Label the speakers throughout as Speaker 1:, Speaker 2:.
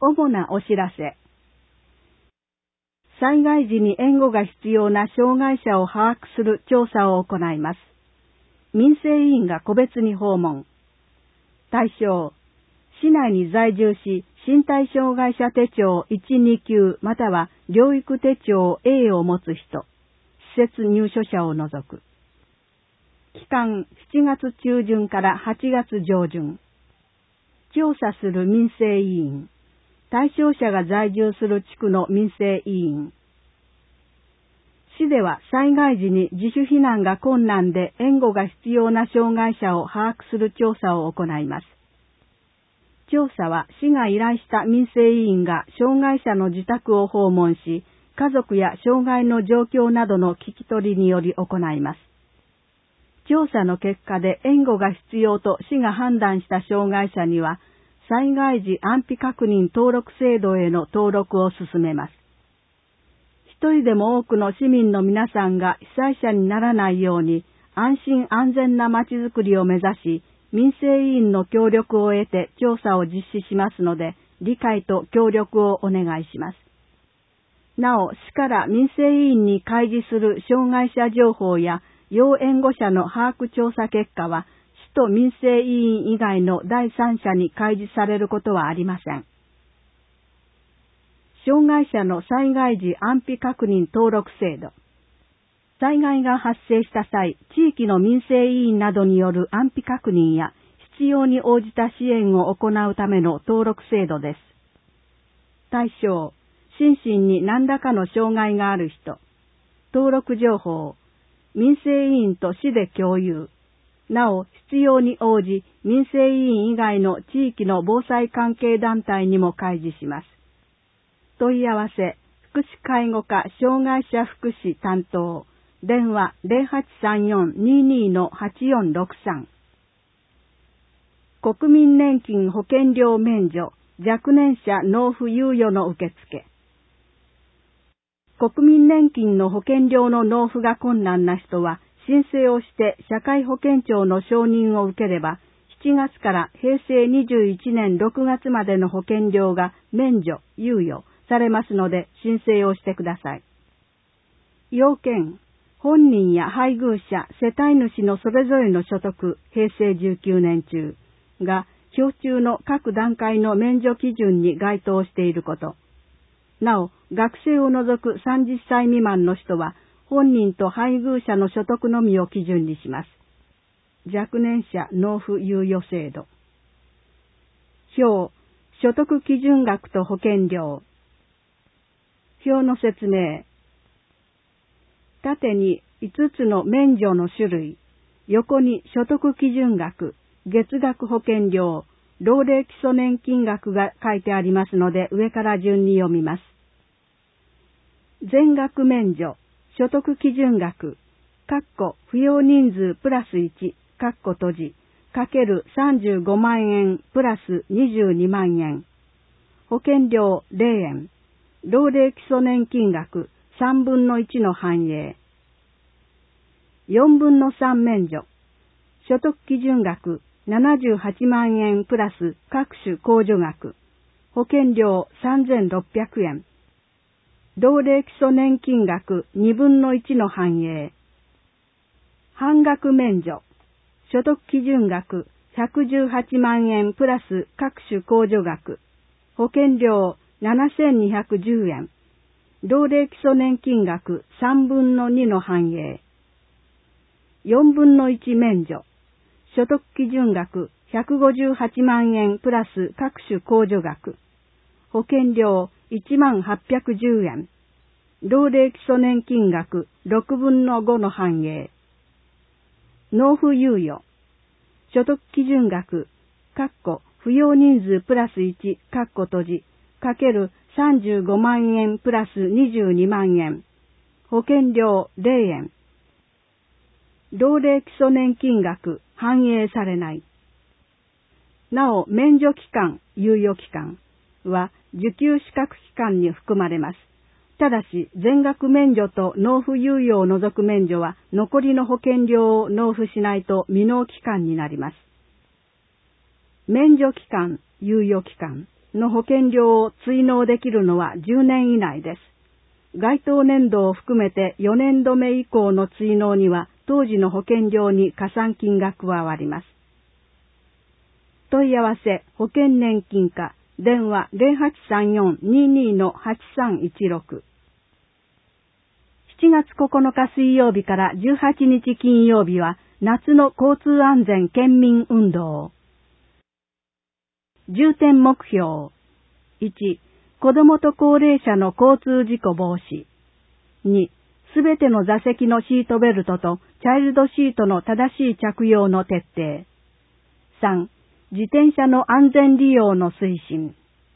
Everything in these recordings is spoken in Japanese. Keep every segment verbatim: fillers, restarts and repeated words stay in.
Speaker 1: 主なお知らせ。災害時に援護が必要な障害者を把握する調査を行います。民生委員が個別に訪問。対象、市内に在住し、身体障害者手帳いち、に級または療育手帳 A を持つ人、施設入所者を除く。期間しちがつ中旬からはちがつ上旬。調査する民生委員。対象者が在住する地区の民生委員。市では災害時に自主避難が困難で援護が必要な障害者を把握する調査を行います。調査は市が依頼した民生委員が障害者の自宅を訪問し、家族や障害の状況などの聞き取りにより行います。調査の結果で援護が必要と市が判断した障害者には、災害時安否確認登録制度への登録を進めます。一人でも多くの市民の皆さんが被災者にならないように安心安全なまちづくりを目指し、民生委員の協力を得て調査を実施しますので、理解と協力をお願いします。なお、市から民生委員に開示する障害者情報や要援護者の把握調査結果は、市と民生委員以外の第三者に開示されることはありません。障害者の災害時安否確認登録制度。災害が発生した際、地域の民生委員などによる安否確認や必要に応じた支援を行うための登録制度です。対象、心身に何らかの障害がある人。登録情報、民生委員と市で共有。なお、必要に応じ、民生委員以外の地域の防災関係団体にも開示します。問い合わせ、福祉介護課障害者福祉担当、電話 ゼロはちさんよん にーにー はちよんろくさん。国民年金保険料免除、若年者納付猶予の受付。国民年金の保険料の納付が困難な人は、申請をして社会保険庁の承認を受ければ、しちがつからへいせいにじゅういちねんろくがつまでの保険料が免除、猶予されますので申請をしてください。要件、本人や配偶者、世帯主のそれぞれの所得、へいせいじゅうきゅうねん中が、表中の各段階の免除基準に該当していること。なお、学生を除くさんじゅっさい未満の人は、本人と配偶者の所得のみを基準にします。若年者納付猶予制度。表、所得基準額と保険料。表の説明。縦にいつつの免除の種類、横に所得基準額、月額保険料、老齢基礎年金額が書いてありますので、上から順に読みます。全額免除、所得基準額、括弧扶養人数プラスいち、括弧閉じ、かけるさんじゅうごまんえんプラスにじゅうにまんえん。保険料ゼロえん。老齢基礎年金額さんぶんのいちの反映。よんぶんのさん免除。所得基準額ななじゅうはちまんえんプラス各種控除額。保険料さんぜんろっぴゃくえん。老齢基礎年金額にぶんのいちの反映。半額免除。所得基準額ひゃくじゅうはちまんえんプラス各種控除額。保険料ななせんにひゃくじゅうえん。老齢基礎年金額さんぶんのにの反映。よんぶんのいち免除。所得基準額ひゃくごじゅうはちまんえんプラス各種控除額。保険料いちまんはっぴゃくじゅうえん。老齢基礎年金額ろくぶんのごの反映。納付猶予。所得基準額、括弧扶養人数プラスいち、括弧閉じ、かけるさんじゅうごまんえんプラスにじゅうにまんえん。保険料ゼロえん。老齢基礎年金額反映されない。なお、免除期間、猶予期間は受給資格期間に含まれます。ただし、全額免除と納付猶予を除く免除は、残りの保険料を納付しないと未納期間になります。免除期間、猶予期間。 の保険料を追納できるのはじゅうねん以内です。該当年度を含めてよねんどめ以降の追納には当時の保険料に加算金が加わります。問い合わせ保険年金課電話 ゼロはちさんよん にに はちさんいちろく。しちがつここのか水曜日からじゅうはちにち金曜日は夏の交通安全県民運動。重点目標。いち、子どもと高齢者の交通事故防止。に、すべての座席のシートベルトとチャイルドシートの正しい着用の徹底。さん、自転車の安全利用の推進。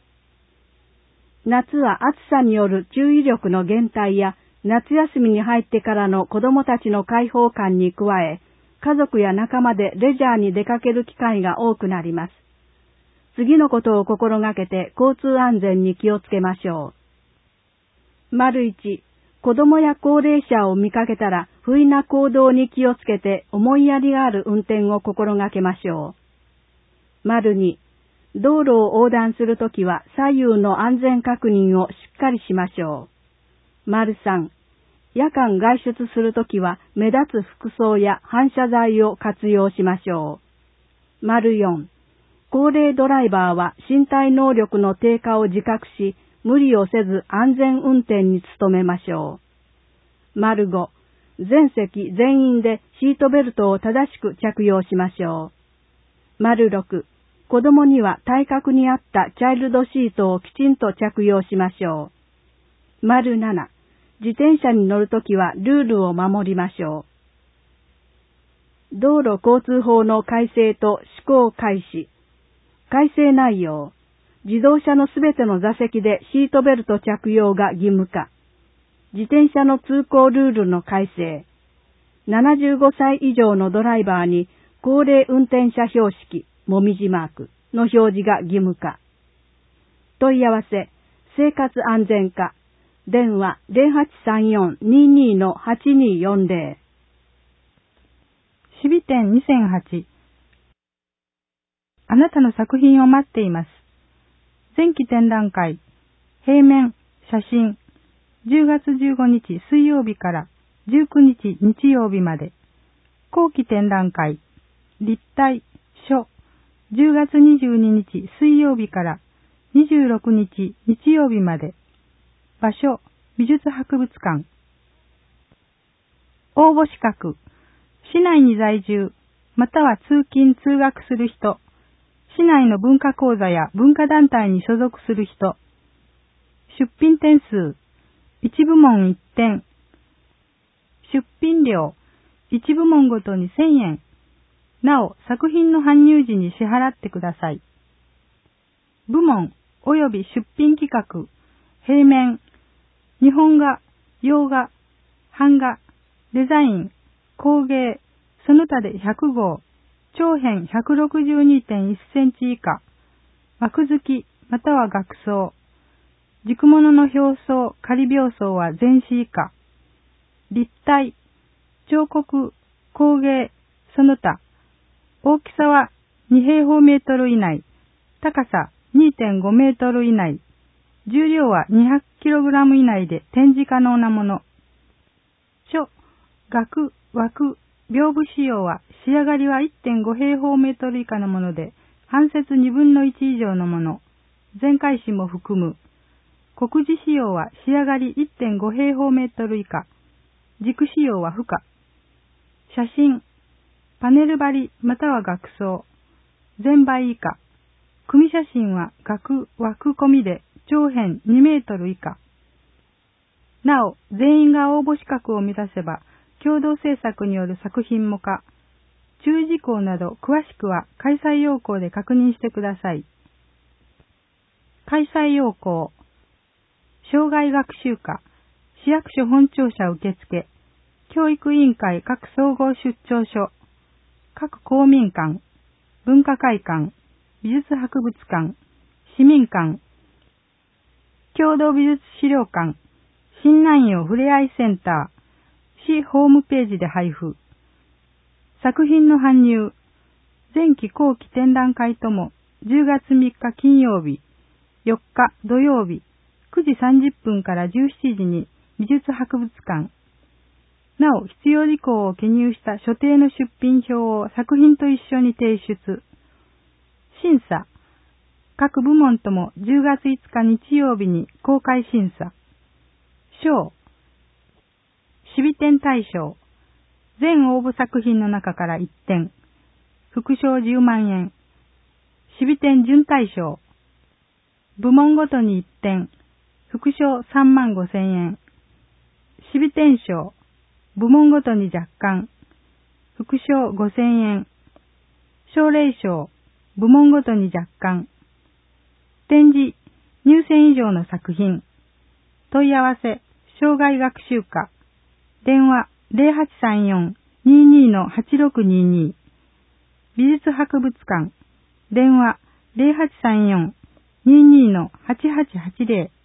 Speaker 1: 夏は暑さによる注意力の減退や夏休みに入ってからの子どもたちの開放感に加え、家族や仲間でレジャーに出かける機会が多くなります。次のことを心がけて交通安全に気をつけましょう。丸一、子供や高齢者を見かけたら不意な行動に気をつけて思いやりがある運転を心がけましょう。丸二、道路を横断するときは左右の安全確認をしっかりしましょう。丸三、夜間外出するときは目立つ服装や反射材を活用しましょう。丸四、高齢ドライバーは身体能力の低下を自覚し、無理をせず安全運転に努めましょう。丸ご、全席全員でシートベルトを正しく着用しましょう。丸ろく、子供には体格に合ったチャイルドシートをきちんと着用しましょう。丸なな、自転車に乗るときはルールを守りましょう。道路交通法の改正と施行開始。改正内容。自動車のすべての座席でシートベルト着用が義務化。自転車の通行ルールの改正。ななじゅうごさい以上のドライバーに高齢運転者標識、もみじマークの表示が義務化。問い合わせ、生活安全課。電話 ゼロはちさんよん にに はちによんゼロ。
Speaker 2: シビ展にせんはち。あなたの作品を待っています。前期展覧会、平面、写真、じゅうがつじゅうごにち水曜日からじゅうくにち日曜日まで。後期展覧会、立体、書、じゅうがつにじゅうににち水曜日からにじゅうろくにち日曜日まで。場所、美術博物館。応募資格、市内に在住、または通勤通学する人、市内の文化講座や文化団体に所属する人。出品点数、いち部門いってん。出品料、いち部門ごとにせんえん。なお、作品の搬入時に支払ってください。部門及び出品企画、平面、日本画、洋画、版画、デザイン、工芸、その他でひゃくごう、長編 ひゃくろくじゅうにてんいっセンチ以下、枠付きまたは額装、軸物の表層、仮表層は全紙以下、立体、彫刻、工芸、その他、大きさはに平方メートル以内、高さ にてんごメートル以内、重量はにひゃくキログラム以内で展示可能なもの。書、額、枠、屏風仕様は仕上がりは いってんご平方メートル以下のもので、半節にぶんのいち以上のもの。全開紙も含む。刻字仕様は仕上がり いってんご平方メートル以下。軸仕様は不可。写真、パネル張りまたは額装。全倍以下。組写真は額、枠込みで長編にメートル以下。なお、全員が応募資格を満たせば、共同制作による作品も可。注意事項など詳しくは開催要項で確認してください。開催要項。障害学習課、市役所本庁舎受付、教育委員会各総合出張所、各公民館、文化会館、美術博物館、市民館、共同美術資料館、新南陽ふれあいセンター、市ホームページで配布。作品の搬入。前期後期展覧会ともじゅうがつみっか金曜日、 よっか土曜日くじさんじゅっぷんからじゅうしちじに美術博物館。なお、必要事項を記入した所定の出品表を作品と一緒に提出。審査。各部門ともじゅうがついつか日曜日に公開審査。賞。シビ展大賞。全応募作品の中からいってん。副賞じゅうまんえん。シビ展準大賞。部門ごとにいってん。副賞さんまんごせんえん。シビ展賞。部門ごとに若干。副賞ごせんえん。奨励賞。部門ごとに若干。展示、入選以上の作品。問い合わせ、障害学習課。電話、ゼロはちさんよん にーにー のはちろくにーにー。美術博物館。電話、ゼロはちさんよん にーにー のはちはちはちゼロ。